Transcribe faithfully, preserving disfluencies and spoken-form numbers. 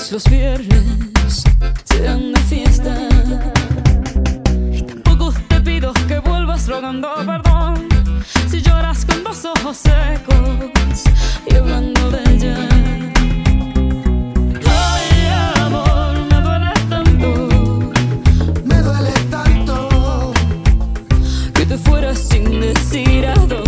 los viernes sean de fiesta. Y tampoco te pido que vuelvas rogando perdón si lloras con los ojos secos y hablando de ella. Ay, amor, me duele tanto, me duele tanto que te fueras sin decir adiós.